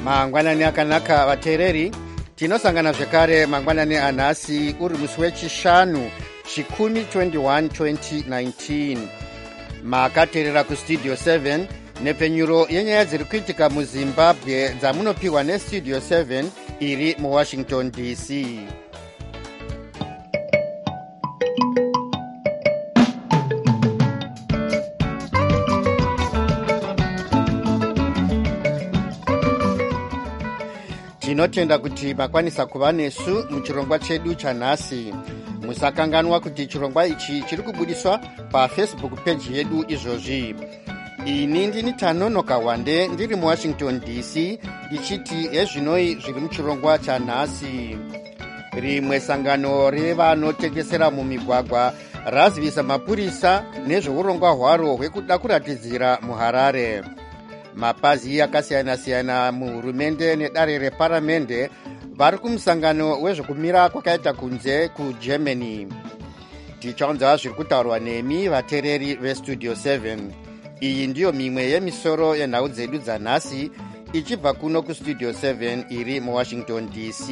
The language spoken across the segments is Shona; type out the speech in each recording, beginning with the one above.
mangwanani akanaka vateereri, tinosangana zvekare mangwanani anhasi uri musi wechishanu chikumi 21 2019. makateerera kustudio 7 nepfenyuro yenyaya dziri kuitika muzimbabwe dzamunopiwa nestudio 7 iri muwashington dc. tinotenda kuti makwanisa kuva nesu muchirongwa chedu chanhasi. musakanganwa kuti chirongwa ichi chiri kubudiswa pafacebook page yedu izvozvi. ini ndini Tanonoka Wande ndiri muwashington dc ndichiti hezvinoi zviri muchirongwa chanhasi. rimwe sangano revanotengesera mumigwagwa razivisa mapurisa nezveurongwa hwaro hwekuda kuratidzira muHarare. mapazi akasiyana-siyana muhurumende nedare reparamende vari kumusangano wezvekumira kwakaita kunze kugermany. tichaunza zviri kutaurwa nemi vateereri vestudio 7. iyi ndiyo mimwe yemisoro yenhau dzedu dzanhasi ichibva kuno kustudio 7 iri muwashington dc.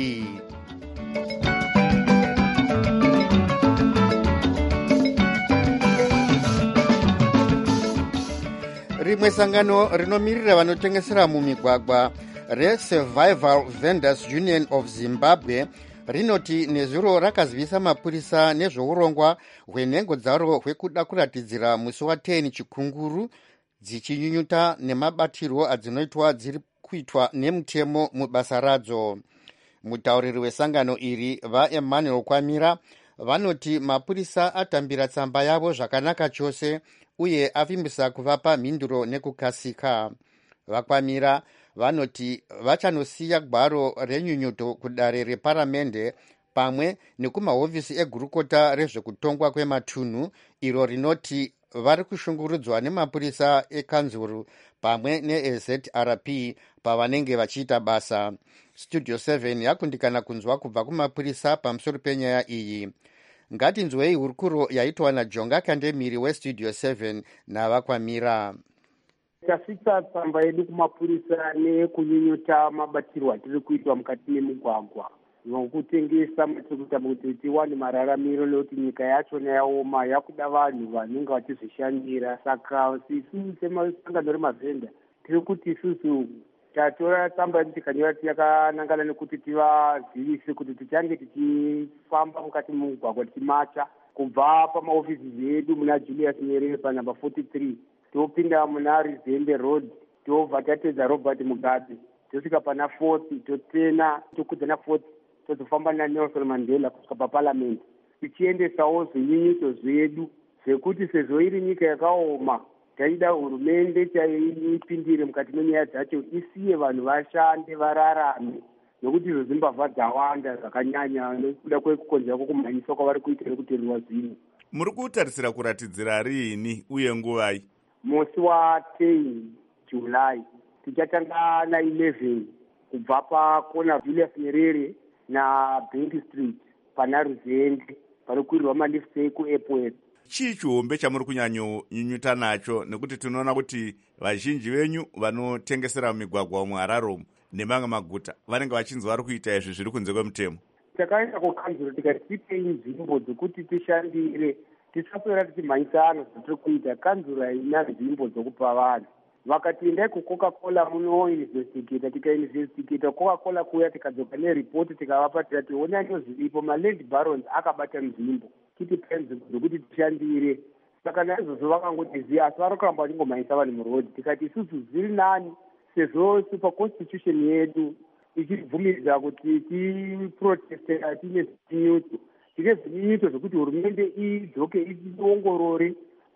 rimwe sangano rinomirira vanotengesera mumigwagwa reSurvival Vendors Union of Zimbabwe rinoti nezuro rakazivisa mapurisa nezveurongwa hwenhengo dzaro hwekuda kuratidzira musi wa10 chikunguru dzichinyunyuta nemabatirwo adzinoitwa dziri kuitwa nemutemo mubasa radzo. mutauriri wesangano iri vaEmmanuel Kwamira vanoti mapurisa atambira tsamba yavo zvakanaka chose uye avimbisa kuvapa mhinduro nekukasika. vakwamira vanoti vachanosiya gwaro renyunyuto kudare reparamende pamwe nekumahofisi egurukota rezvekutongwa kwematunhu iro rinoti vari kushungurudzwa nemapurisa ekanzuru pamwe neezrp pavanenge vachiita basa. studio 7 yakundikana kunzwa kubva kumapurisa pamusoro penyaya iyi. ngatinzwei hurukuro yaitwa naJonga Kandemiri westudio 7 navakwamira. tasvitsa tsamba yedu kumapurisa nekunyunyuta mabatirwo atiri kuitwa mukati memugwagwa nokutengesa matirikutama kuti tiwane mararamiro nekuti nyika yachona yaoma yakuda vanhu vanenge vachizvishandira. saka isu semasangano remavhenda tiri kuti isusu tatora tsamba yedu tikanyora tiyakanangana nekuti tivazivise kuti tichange tichifamba mukati memugwagwa tichimacha kubva pamahofisi edu muna Julius Nyerere panamba 43 topinda muna Rizembe Road tobva tatedza Robert Mugabe tosvika pana 40 totena tokudza na 40 tozofamba naNelson Mandela kusvika paparliament tichiendesawo zvinyunyuto zvedu zvekuti sezvo iri nyika yakaoma taida hurumende chaipindire mukati menyaya dzacho isiye vanhu vashande vararame nokuti izvo zimbabva dzawanda zvakanyanya nekuda kwekukonzera kwokumhanyiswa kwavari kuita nekuteerwa zvinhu. muri kutarisira kuratidzira riini uye nguvai? musi wa10 July tichatanga na 11 kubva pakona Julius Nyerere na Bank Street pana Ruzende panokwirirwa malifts ekuairport. chii chihombe chamuri kunyanyonyunyuta nacho nekuti tinoona kuti vazhinji venyu vanotengesera mumigwagwa muHarare nemamwe maguta vanenge vachinzi vari kuita izvi zviri kunze kwemutemo? takaenda kukanzuro tikati tipei nzvimbo dzekuti tishandire tisapera tichimhanyisana zvatiri kuita. kanzuro haina nzvimbo dzokupa vanhu. vakati endai kuCoca-Cola munoinvestigata tikainvestigata Coca-Cola kuya tikadzoka neripoti tikavapa tikati onai zviripo maland barons akabata nzvimbo titipei nzvimbo dzokuti tishandire. saka naizvozvo vakangotiziva asi vari kuramba vachingomhanyisa vanhu murodhi. tikati isusu zviri nani sezvo paconstitution yedu ichibvumiridza kuti tiprotestera tine zvinyunyuto tine zvinyunyuto zvokuti hurumende idzoke iongorore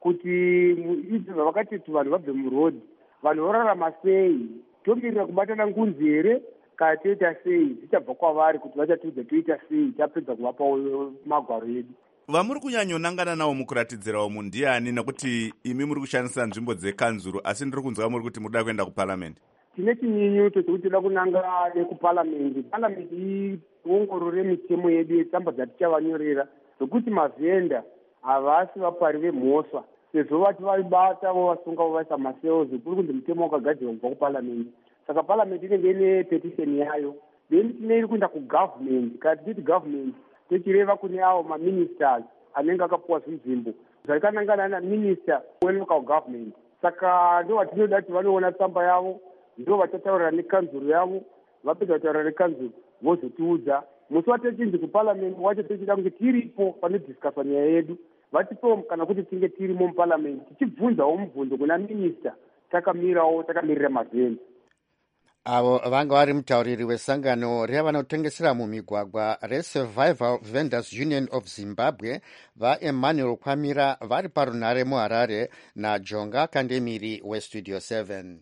kuti izvo vakati kuti vanhu vabve murodhi vanhu vorarama sei, tomirira kubatana ngunzi here kana toita sei, zvichabva kwavari kuti vachatiudza toita sei tapedza kuvapa magwaro edu. vamuri kunyanyonangana navo mukuratidzirawo munhu ndiani nekuti imi muri kushandisa nzvimbo dzekanzuro asi ndiri kunzwa muri kuti muda kuenda kuparamendi? tine chinyunyuto chekuti toda kunanga nekuparamendi. paramendi iongorore mitemo yedu yetsamba dzatichavanyorera zvokuti mavhenda havasi vapari vemhosva sezvo vati vaibata vovasunga vovaisa maseo zvekuri kunzi mutemo wakagadzirwa kubva kuparamendi. saka parliament inenge ine petition yayo, then tine kuenda kugovernment. Kana tichiti government tichireva kune avo maministers anenge akapuwa zvinzvimbo zvaikanangana naminister welocal government. Saka ndo vatinoda kuti vanoona tsamba yavo, ndo vachataurira nekanzuro yavo, vapedza kutaurira nekanzuro vozotiudza. Musi watichinzi kuparliament wacho tichida kunge tiripo panodhiskaswa nyaya yedu, vatipewo kana kuti tinge tirimo muparliament tichibvunzawo mubvunzo kuna minista takamirira mavheni. Avo vanga vari mutauriri wesangano revanotengesera mumigwagwa reSurvival Vendors Union of Zimbabwe vaEmmanuel Kwamira vari parunhare muHarare naJonga Kandemiri weStudio 7.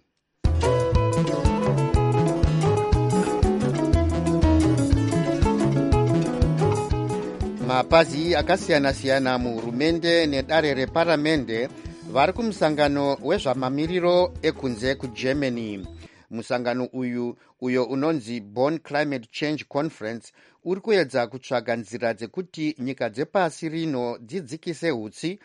Mapazi akasiyana-siyana muhurumende nedare reparamende vari kumusangano wezvamamiriro ekunze kuGermany. Musangano uyo unonzi Bonn Climate Change Conference uri kuedza kutsvaga nzira dzekuti nyika dzepasi rino dzidzikise hutsi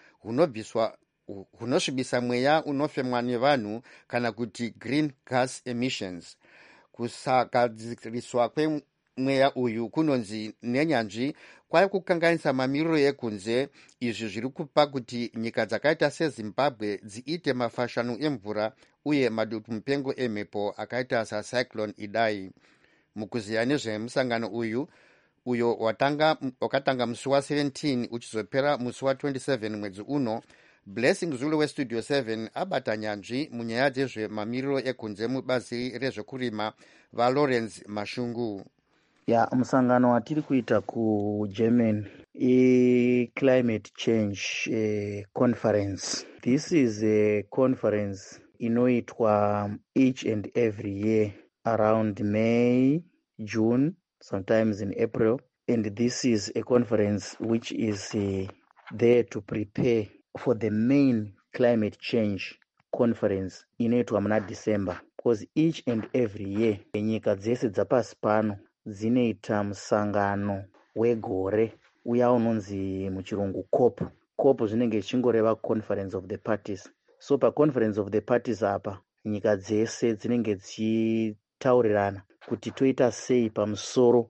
hunosvibisa mweya unofemwa nevanhu kana kuti green gas emissions. Kusagadziriswa kwemweya uyu kunonzi nenyanzvi kwai kukanganisa mamiriro ekunze. Izvi zviri kupa kuti nyika dzakaita seZimbabwe dziite mafashanu emvura uye madutu mupengo emhepo akaita sacyclone Idai. Mukuziya nezvemusangano uyo wakatanga musi wa17 uchizopera musi wa27 mwedzi uno, Blessing Zulu weStudio 7 abata nyanzvi munyaya dzezvemamiriro ekunze mubazi rezvekurima vaLawrence Mashungu. Musangano watiri kuita kuGermany climate change conference. This is a conference inoitwa each and every year around May, June, sometimes in April. And this is a conference which is there to prepare for the main climate change conference inoitwa muna December. Because each and every year nyika dzese dzapasi pano dzinoita musangano wegore uya unonzi muchirungu COP zvinenge zvichingoreva conference of the parties. So paconference of the parties apa nyika dzese dzinenge dzichitaurirana kuti toita sei pamusoro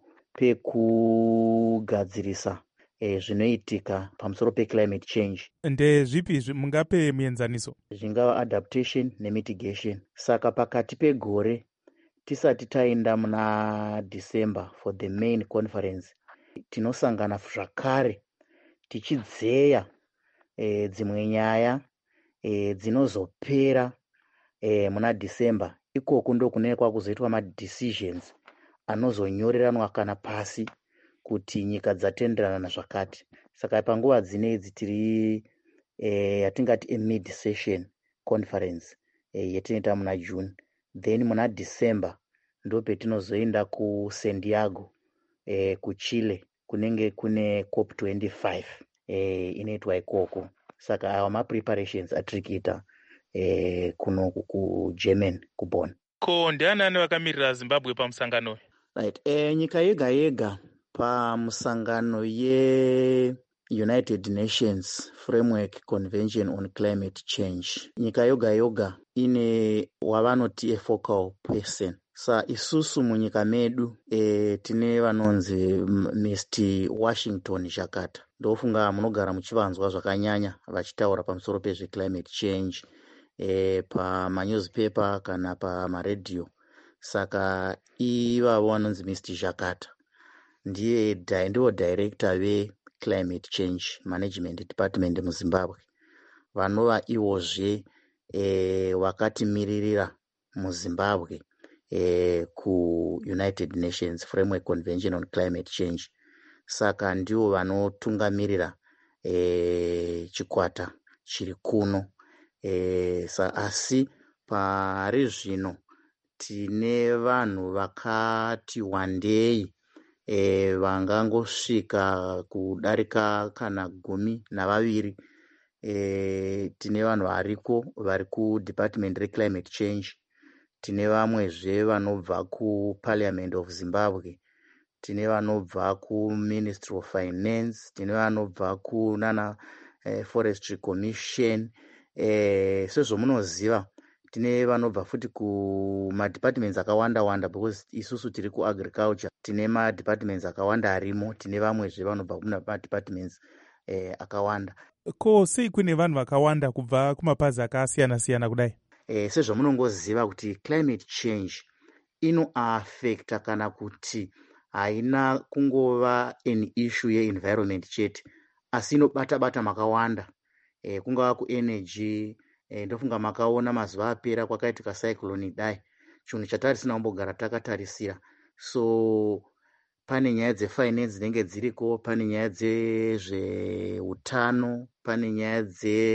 pekugadzirisa zvinoitika pamusoro peclimate change. Ndezvipi mungape muenzaniso? Zvingava adaptation nemitigation. Saka pakati pegore tisati taenda muna December for the main conference, tinosangana zvakare tichidzeya dzimwe nyaya dzinozopera muna December. Ikoko ndo kunenge kwakuzoitwa madecisions anozonyoreranwa kana pasi kuti nyika dzatenderana nazvakati. Saka panguva dzinedzi tiri yatingati mid session conference yetinoita muna June. Then muna December ndo petinozoenda kuSan Diego kuChile kunenge kune COP25 inoitwa ikoko. Saka awa mapreparations atirikuita kuno kuGerman kuBonn. Ko ndiani vakamirira Zimbabwe pamusangano? Right. Nyika yega yega pamusangano United Nations Framework Convention on Climate Change, nyika yoga yoga ine wavanoti focal person. Sa isusu munyika medu tine vanonzi Mr. Washington Jakarta. Ndofunga munogara muchivanzwa zvakanyanya vachitaura pamusoro pezveclimate change pamanewspaper kana pamaredhiyo. Saka ivavo vanonzi Mr. Jakarta ndiwo director Climate Change Management Department muZimbabwe, vanova iwozve vakatimiririra muZimbabwe kuUnited Nations Framework Convention on Climate Change. Saka ndiwo vanotungamirira chikwata chiri kuno. Asi pari zvino tine vanhu vakati wandei vangangosvika kudarika kana 12. Tine vanhu variko vari kuDepartment reClimate Change, tine vamwezve vanobva kuParliament of Zimbabwe, tine vanobva kuMinistry of Finance, tine vanobva kunana Forestry Commission. Sezvomunoziva tine vanobva futi kumadepartments akawanda because isusu tiri kuagriculture, tine madepartments akawanda arimo, tine vamwezve vanobva kumadepartments akawanda. Ko sei kune vanhu vakawanda kubva kumapazi akasiyana-siyana kudai? Sezvamunongoziva kuti climate change inoaffecta kana kuti haina kungova an issue yeenvironment chete, asi inobata makawanda, kungava kuenergy. Ndofunga makaona mazuva apera kwakaitika cyclone dai, chinhu chatarisina kumbogara takatarisira. So pane nyaya dzefinance dzinenge dziriko, pane nyaya dzezveutano, pane nyaya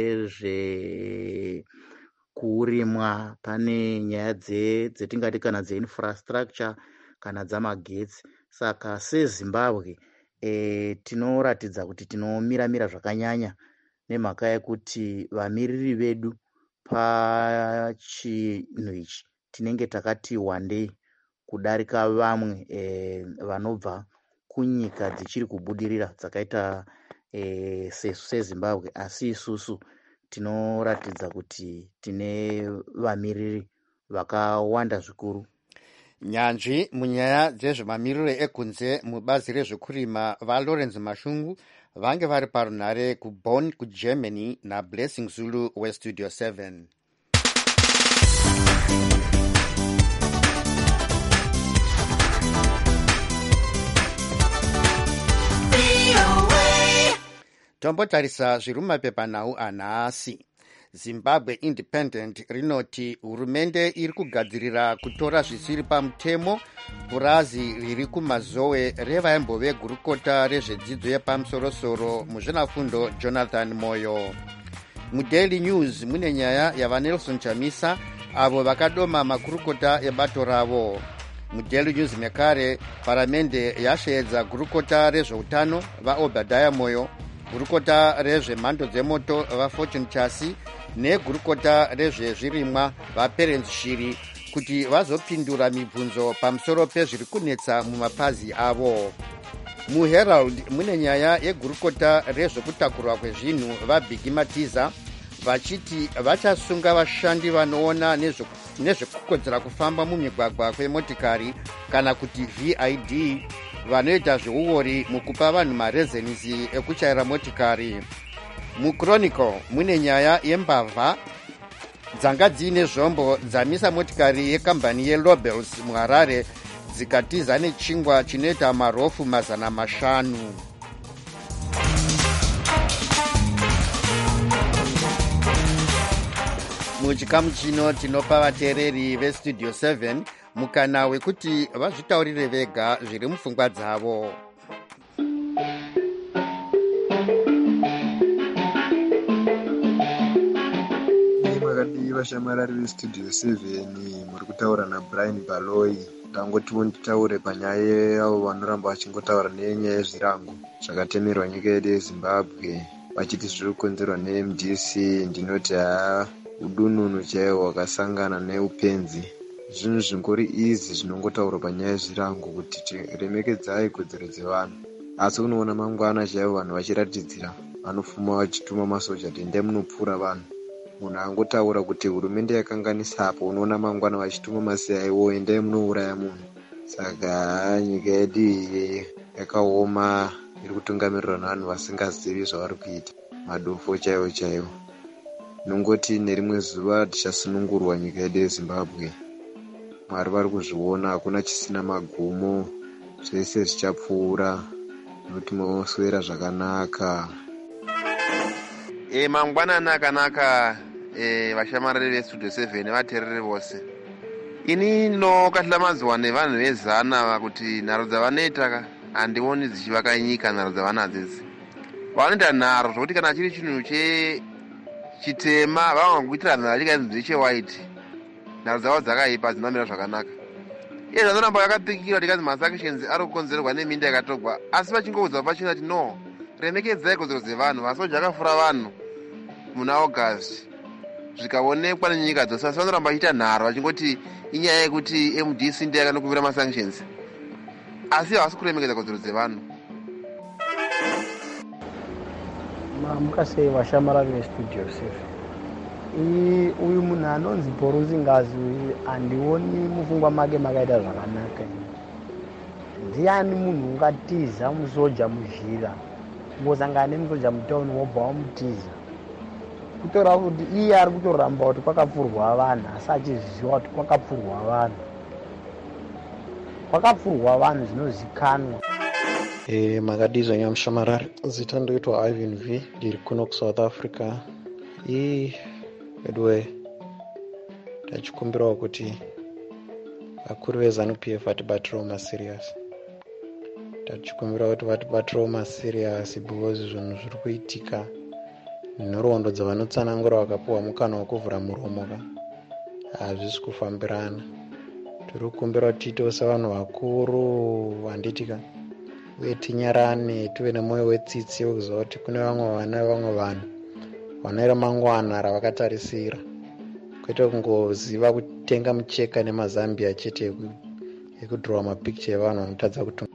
dzezvekurimwa, pane nyaya dzetingati kana dzeinfrastructure kana dzamagetsi. Saka seZimbabwe tinoratidza kuti tinomiramira zvakanyanya nemhaka yekuti vamiriri vedu pachinhu ichi tinenge takati wandei kudarika vamwe vanobva kunyika dzichiri kubudirira dzakaita seZimbabwe, asi isusu tinoratidza kuti tine vamiriri vakawanda zvikuru. Nyanzvi munyaya dzezvemamiriro ekunze mubazi rezvekurima vaLawrence Mashungu vange vari parunhare kuBonn kuGermany naBlessing Zulu weStudio 7. Tombotarisa zviri mumapepanhau anhasi. Zimbabwe Independent rinoti hurumende iri kugadzirira kutora zvisiri pamutemo purazi riri kumazowe revaimbove gurukota rezvedzidzo yepamusorosoro muzvinafundo Jonathan Moyo. MuDaily News mune nyaya yavaNelson Chamisa avo vakadoma makurukota ebato ravo. MuDaily News mekare paramende yashaedza gurukota rezveutano vaObadiah Moyo, gurukota rezvemhando dzemoto vaFortune Chasi negurukota rezvezvirimwa vaPerence Shiri kuti vazopindura mibvunzo pamusoro pezviri kunetsa mumapazi avo. MuHerald mune nyaya yegurukota rezvekutakurwa kwezvinhu vaBiggy Matiza vachiti vachasunga vashandi vanoona nezvekukodzera kufamba mumigwagwa kwemotikari kana kuti VID vanoita zveuori mukupa vanhu marezenisi ekuchaira motikari. MuChronicle mune nyaya yembavha dzanga dziine zvombo dzamisa motikari yekambani yeLobels muHarare dzikatiza nechingwa chinoita marofu 500. Muchikamu chino tinopa vateereri veStudio 7 mukana wekuti vazvitaurire vega zviri mupfungwa dzavo. Makadiva shamarari veStudio 7 muri kutaura naBrian Baloyi. Ndangotiwo nditaure panyaya yavo vanoramba vachingotaura nenyaya yezvirango zvakatemerwa nyika yedu yeZimbabwe vachiti zviri kukonzerwa neMDC. Ndinoti udununu chaiwo wakasangana neupenzi. Zvinhu zvingori izi zvinongotaurwa panyaya yezvirango kuti tiremekedzai kodzero dzevanhu, asi unoona mangwana chaivo vanhu vachiratidzira vanofuma vachituma masoja kuti endai munopfura vanhu. Munhu angotaura kuti hurumende yakanganisa apo, unoona mangwana vachituma masiyaiwo endai munouraya munhu. Saka nyika yedu iyi yakaoma, iri kutungamirirwa navanhu vasingazivi zvavari kuita, madofo chaiwo chaiwo. Nongoti nerimwe zuva tichasunungurwa nyika yedu yeZimbabwe. Mwari vari kuzviona, hakuna chisina magumo, zvese zvichapfuura nokuti moswera zvakanaka. Mangwanani akanaka vashamarari veStudio 7 vateereri vose. Ini ndinokatlamanzwa nevanhu vezana kuti nharo dzavanoita handioni dzichivaka nyika. Nharo dzavanadzo idzi vanoita nharo zvokuti kana chiri chinhu chitema vavangokuitira nharo chikainzi chewaiti, nharo dzavo dzakaipa dzinamira zvakanaka. Iye zvazoramba yakapikira tikazi masanctions ari kukonzerwa neminda yakatogwa, asi vachingoudza pachina kuti no, remekedzai kodzero dzevanhu. Masoja akafura vanhu muna August zvikaonekwa nenyika dzose, asi vanoramba vachiita nharo vachingoti inyaya yekuti MDC ndiye yakanokuvira masanctions, asi havasi kuremekedza kodzero dzevanhu. Mukasei vashamarari veStudio 7. uyu munhu anonzi Borusi Ngazi uyu handioni mufungwa make makaita zvakanaka. Ndiani munhu ungatiza musoja muzhira ngosangana nemusoja mutauni wobva wamutiza kutora kuti iye ari kutoramba kuti kwakapfurwa vanhu asi achizviziva kuti kwakapfurwa vanhu zvinozikanwa. Makadizwa nyamushamarari, zita ndoitwa Ivan V, ndiri kuno kuSouth Africa. Edwe tachikumbirawo kuti vakuru veZANU-PF vatibatirawo masiriasi. Tachikumbirawo kuti vatibatirawo masiriasi because zvinhu zviri kuitika nhoroondo dzavanotsanangura vakapiwa mukana wekuvhura muromo hazvisi kufambirana. Tiri kukumbira kuti tiitewo sevanhu vakuru vanditika uye tinyarane, tive nemwoyo wetsitsi wekuziva kuti kune vamwe vana vamwe vanhu vane ramangwana ravakatarisira, kwete kungoziva kutenga mucheka nemazambia chete ekudhirowa mapikicha evanhu vanotadza kutunga.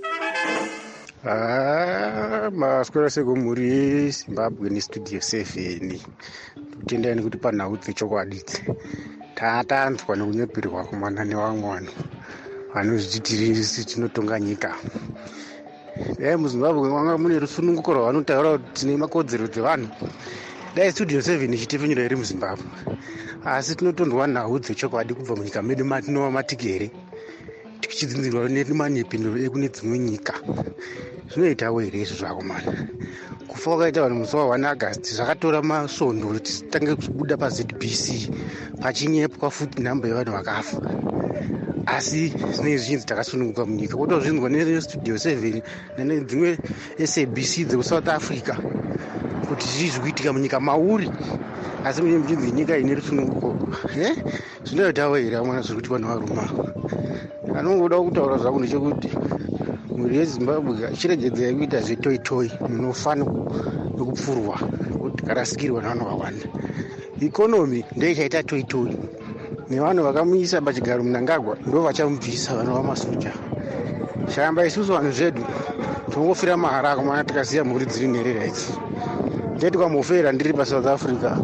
Maswera seko muri Zimbabwe nestudio 7 totendai nekuti panhau dzechokwadi tatanzwa nekunyeperwa kumwana nevamwe vanhu vanozviti tinotonga nyika. Dai muZimbabwe mwanga mune rusununguko rwavanotaura kuti tine makodzero dzevanhu, dai studio 7 ichitepfenyura iri muZimbabwe. Asi tinotondwa nhau dzechokwadi kubva munyika medu matinova matigere tichidzinzirwa nemanyepinduro ekune dzimwe nyika. Zvinoitawo here izvo zvako mana? Kufa kwakaita vanhu musi wa1 August zvakatora masvondo kuti titange kubuda paZBC pachinyepwa futi nhamba yevanhu vakafa. Asi zvinenge zvichinzi takasununguka munyika, kutozvinzwa nestudio 7 nedzimwe SABC dzekuSouth Africa kuti zvizvi kuitika munyika mauri, asi munye muchinzi nyika ine rusununguko. Zvinoitawo here amwana zviri kuti vanhu varuma. Anongoda kutaura zvako ndechekuti mwiri yeZimbabwe ichiregedzera kuita zvetoitoi munofa nekupfurwa kuti karasikirwa nevanhu vakawanda. Ikonomi ndoichaita toitoi nevanhu vakamuisa pachigaro Mnangagwa ndo vachamubvisa vanhu vamasoja. Shamba isusu vanhu zvedu tongofira mahara akomana tikaziya mhuri dziri nherera idzi. Ndeti kwamufera ndiri paSouth Africa.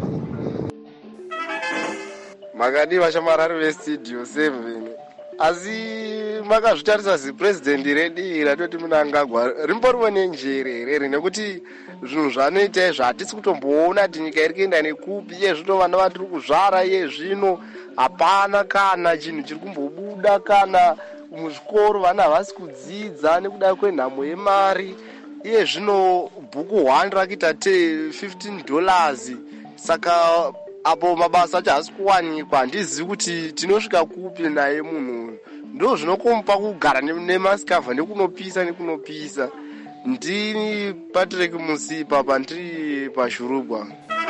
Makadi vashamarari vestudio 7 asi makazvitarisa zipurezidendi redi ratoti Mnangagwa rimboriwo nenjere here nekuti zvinhu zvanoita izvo hatisi kutomboona kuti nyika iri kuenda nekupi. Iye zvino vana vatiri kuzvara iye zvino hapana kana chinhu chiri kumbobuda kana muzvikoro vana havasi kudzidza nekuda kwenhamo yemari. Iye zvino bhuku 1 rakuita $15. Saka apo mabasa acho haasi kuwanikwa. Handizivi kuti tinosvika kupi naye munhu. Ndo zvinokomupa kugara nemasikavha nekunopisa. Ndini Patrick Musipa pandiri paShurugwa.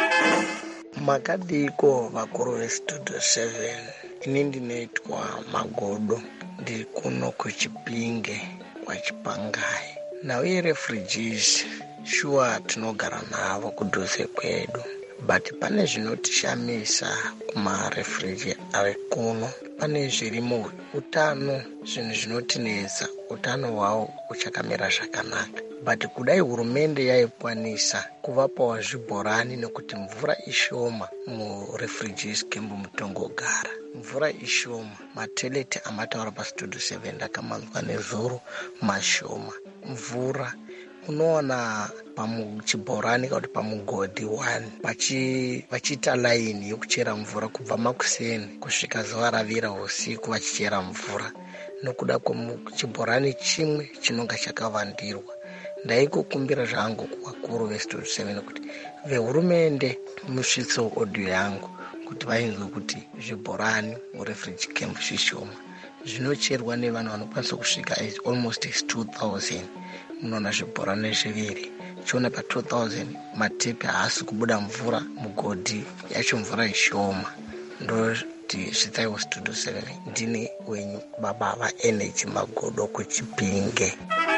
Makadiko vakuru vestudio 7, ini ndinoitwa Magodo, ndiri kuno kuChipinge kwaChipangai. Nauye refugees shuwa tinogara navo kudhuze kwedu, but pane zvinotishamisa kumarefugee ari kuno. Pane zvirimo utano, zvinhu zvinotinetsa, utano hwavo uchakamira zvakanaka. But kudai hurumende yaikwanisa kuvapawo zvibhorani nekuti mvura ishoma murefugees camp mutongogara. Mvura ishoma, mateleti amataura pastudio 7 ndakamanzwa nezuro mashoma. Mvura unoona pamuchibhorani kana kuti pamugodhi 1 vachiita laini yokuchera mvura kubva makuseni kusvika zuva ravira usiku vachichera mvura nokuda kwemuchibhorani chimwe chinonga chakavandirwa. Ndaikukumbira zvangu kuvakuru vestudio 7 kuti vehurumende musvitsewo audio yangu kuti vainzwe kuti zvibhorani murefugee camp zvishoma. Zvinocherwa nevanhu vanokwanisa kusvika almost 2000. Munoona zvibhorani 2 chiona pa 2000 matepi haasi kubuda mvura mugodhi yacho mvura ishoma. Ndoti zvitsaiwo studio 7 ndini wenyu baba vaenergy Magodo kuChipinge.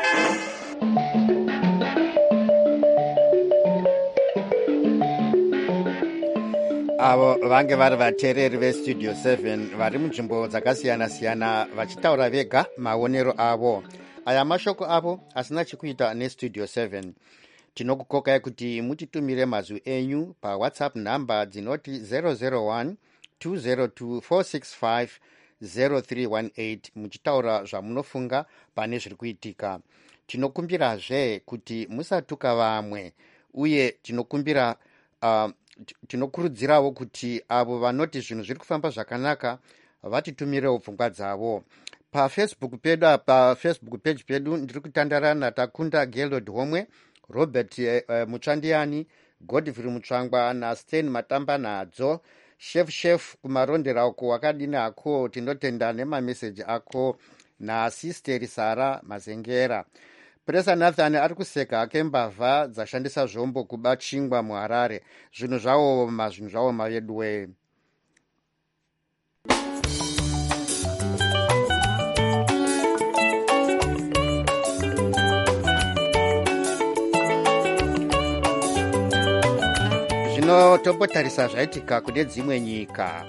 avo vange vari vateereri vestudio 7 vari munzvimbo dzakasiyana-siyana vachitaura vega maonero avo. Aya mashoko avo asina chekuita nestudio 7. Tinokukokai kuti mutitumire mazwi enyu paWhatsApp namba dzinoti 001 202 465 0318 muchitaura zvamunofunga pane zviri kuitika. Tinokumbirazve kuti musatuka vamwe uye tinokurudzirawo kuti avo vanoti zvinhu zviri kufamba zvakanaka vatitumirewo pfungwa dzavo. PaFacebook page pedu ndiri kutandarana Takunda Gelod Homwe, Robert Muchandiyani, Godfrey Mutsvangwa naSten Matamba nadzo, Chef kumarondera uko wakadini ako, tinotenda nemameseji ako, naSister Sara Mazengera. Presa Nathan ari kuseka ake mbavha dzashandisa zvombo kuba chingwa muHarare. Zvinhu zvawo mavedwe. Zvino tombotarisa zvaitika kune dzimwe nyika.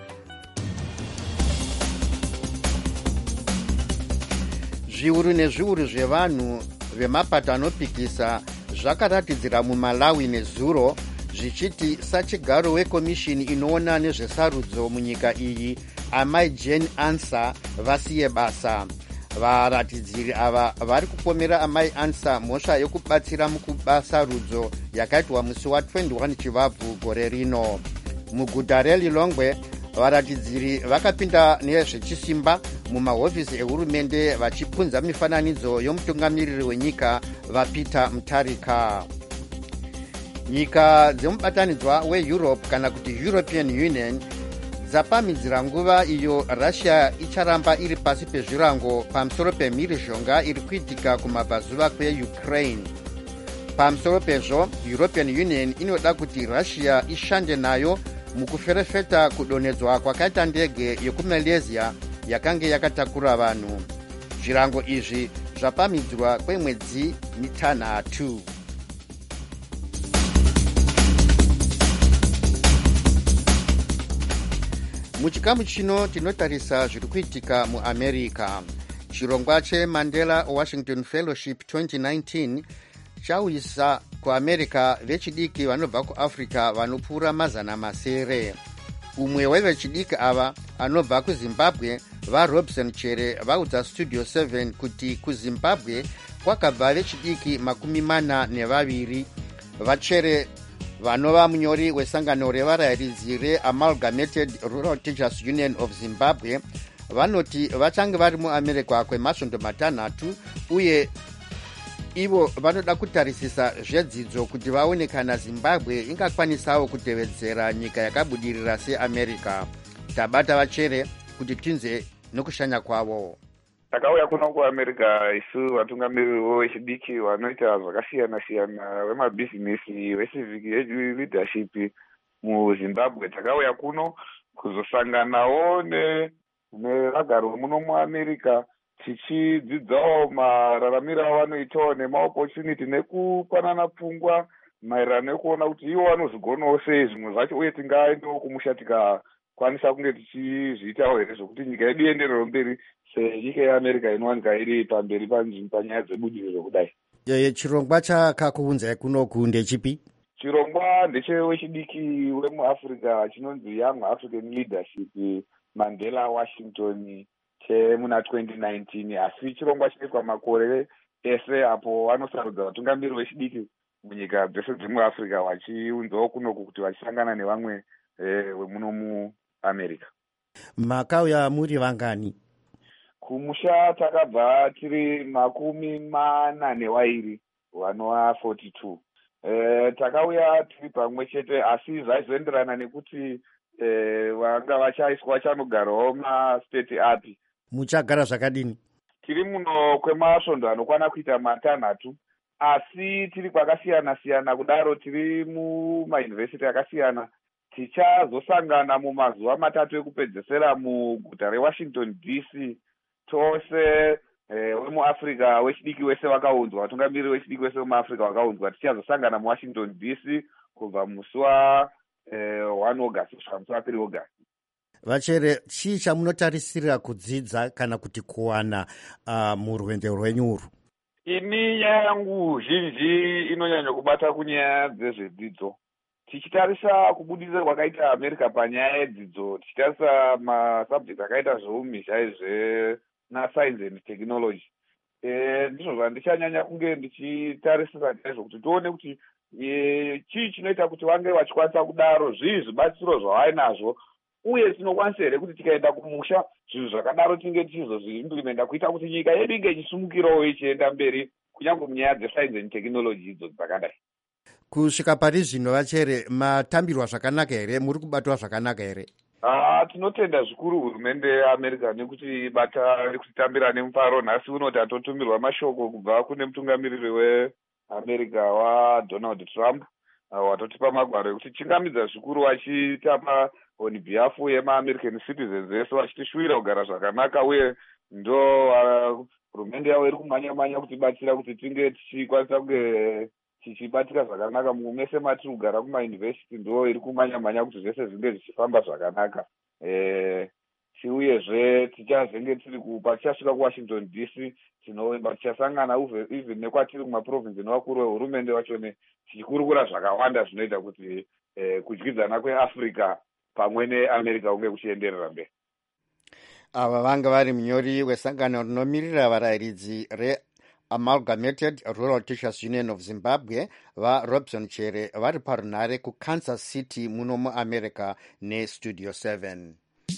Zviuru nezviuru zvevanhu vemapato anopikisa zvakaratidzira muMalawi nezuro zvichiti sachigaro wekomishini inoona nezvesarudzo munyika iyi amai Jane Ansah vasiye basa. Varatidziri ava vari kupomera amai Ansah mhosva yokubatsira mukubasarudzo yakaitwa musi wa21 Chivabvu gore rino. Muguta reLilongwe varatidziri vakapinda nezvechisimba mumahofisi ehurumende vachipunza mifananidzo yomutungamiriri wenyika vaPeter Mutharika. Nyika dzemubatanidzwa weEurope kana kuti European Union dzapamhidzira nguva iyo Russia icharamba iri pasi pezvirango pamusoro pemhirizhonga iri kuitika kumabvazuva kweUkraine. Pamusoro pezvo, European Union inoda kuti Russia ishande nayo mukuferefeta kudonhedzwa kwakaita ndege yekuMalaysia yakanga yakatakura vanhu. Zvirango izvi zvapamhidzwa kwemwedzi mitanhatu. Muchikamu chino tinotarisa zviri kuitika muAmerica. Chirongwa cheMandela Washington Fellowship 2019 chauyisa kuAmerica vechidiki vanobva kuAfrica vanopfuura 900. Umwe wevechidiki ava anobva kuZimbabwe vaRobson Chere vaudza Studio 7 kuti kuZimbabwe kwakabva vechidiki 42. Vachere vanova munyori wesangano revarayiridzi reAmalgamated Rural Teachers Union of Zimbabwe vanoti vachange vari muAmerica kwemasvondo 6 uye ivo vanoda kutarisisa zvedzidzo kuti vaone kana Zimbabwe ingakwanisawo kutevedzera nyika yakabudirira seAmerica. Tabata Vachere kuti tinze nokushanya kwavo. Takauya kuno kuAmerica isu vatungamiriri vechidiki vanoita zvakasiyana-siyana vemabhizinesi vecivic leadership muZimbabwe. Takauya kuno kuzosanganawo nevagari muno muAmerica tichidzidzawo mararamiro avanoitawo nemaopportunity nekupanana pfungwa maererano nekuona kuti ivo vanozvigonawo sei zvimwe zvacho uye tingaendawo kumusha tikakwanisa kunge tichizviitawo here zvokuti nyika yedu ienderero mberi senyika yeAmerica inowanika iri pamberi panyaya dzebudiriro kudai. Chirongwa chakakuunzai kunoku ndechipi? Chirongwa ndechewechidiki wemuAfrica chinonzi Young African Leadership Mandela Washington chemuna 2019, asi chirongwa chinoitwa makore ese apo vanosarudza vatungamiriri vechidiki munyika dzese dzemuAfrica vachiunzawo kunoku kuti vachisangana nevamwe vemuno muAmerica. Makauya muri vangani? Kumusha takabva tiri 42 vanova 42. Takauya tiri pamwe chete asi zvaizoenderana nekuti vanga vachanogarawo mastate api. Muchagara zvakadini? Tiri muno kwemasvondo anokwana kuita 6 asi tiri kwakasiyana-siyana kudaro tiri mumayunivhesiti akasiyana. Tichazosangana mumazuva 3 ekupedzesera muguta reWashington DC. Tose wemuAfrica wechidiki wese vakaunzwa, vatungamiriri wechidiki wese wemuAfrica vakaunzwa. Tichazosangana muWashington DC kubva musi wa1 August kusvika musi wa3 August. Vachere, chii chamunotarisira kudzidza kana kuti kuwana murwendo rwenyu urwu? ini nyaya yangu zhinji inonyanya kubata kunyaya dzezvedzidzo. Tichitarisa kubudirira kwakaita America panyaya yedzidzo, tichitarisa masubject akaita zveumhizha zvenascience and technology, ndizvo zvandichanyanya kunge ndichitarisisa chaizvo kuti tione kuti chii chinoita kuti vange vachikwanisa kudaro, zvii zvibatsiro zvavainazvo, uye tinokwanisa here kuti tikaenda kumusha zvinhu zvakadaro tinge tichizozviimplimenta kuita kuti nyika yedu inge ichisumukirawo ichienda mberi kunyange munyaya dzescience and technology idzo dzakadai. Kusvika pari zvino vachere matambirwa zvakanaka here, muri kubatwa zvakanaka here? Tinotenda zvikuru hurumende yeAmerica nekuti bata rekutitambira nemufaro. Nhasi uno tatotumirwa mashoko kubva kune mutungamiriri weAmerica waDonald Trump, watotipa magwaro ekuti chingamidza zvikuru vachitapa on behalf yemaamerican citizens vese vachitishuvira kugara zvakanaka, uye ndo hurumende yavo iri kumhanya kutibatsira kuti tinge tichikwanisa kunge tichibatika zvakanaka mese matiri kugara kumayunivhesiti, ndo iri kumhanya kuti zvese zvinge zvichifamba zvakanaka. Uyezve tichazenge tiri tichasvika kuWashington DC tinovimba tichasangana even nekwatiri kumaprovinsi nevakuru vehurumende vachone tichikurukura zvakawanda zvinoita kuti kudyidzana kweAfrica pamwe neAmerica kunge kuchienderera mberi. Ava vanga vari munyori wesangano rinomirira varayiridzi Amalgamated Rural Teachers Union of Zimbabwe vaRobson Chere vari parunhare kuKansas City muno muAmerica neStudio 7.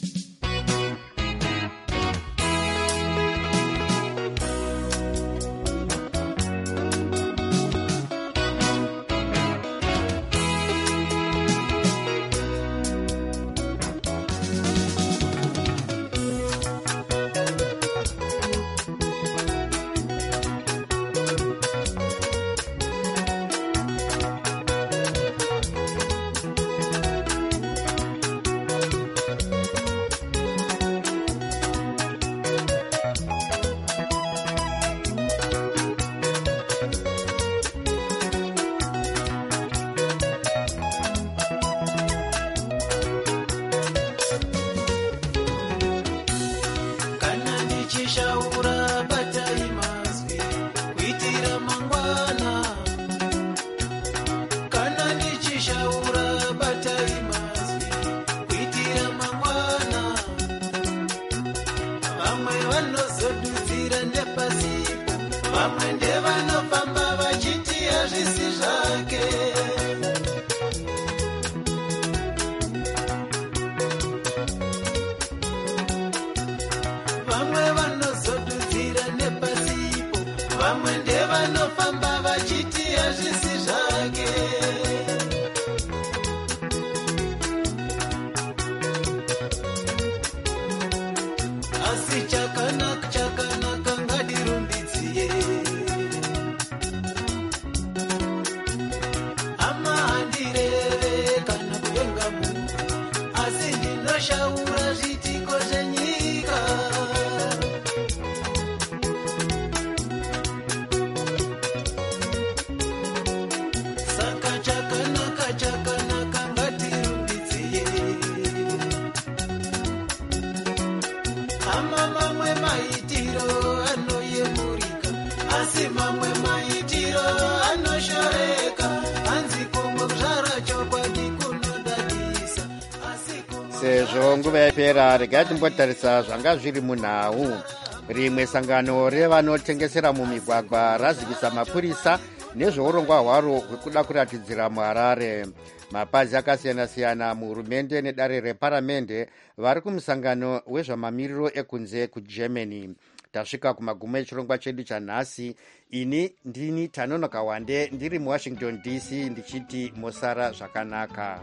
Sezvo nguva yapera, regai timbotarisa zvanga zviri munhau. Rimwe sangano revanotengesera mumigwagwa razivisa mapurisa nezveurongwa hwaro hwekuda kuratidzira muHarare. Mapazi akasiyana-siyana muhurumende nedare reparamende vari kumusangano wezvamamiriro ekunze kuGermany. Tasvika kumagumo echirongwa chedu chanhasi. Ini ndini Tanonoka Wande ndiri muWashington DC ndichiti mosara zvakanaka.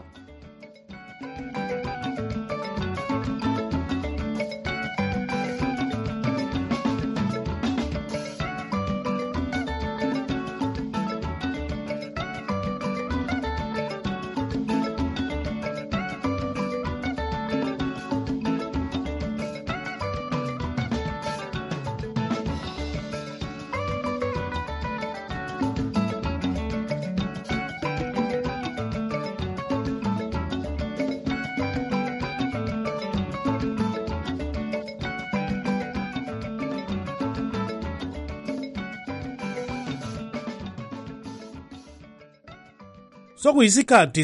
sokuyisikhathi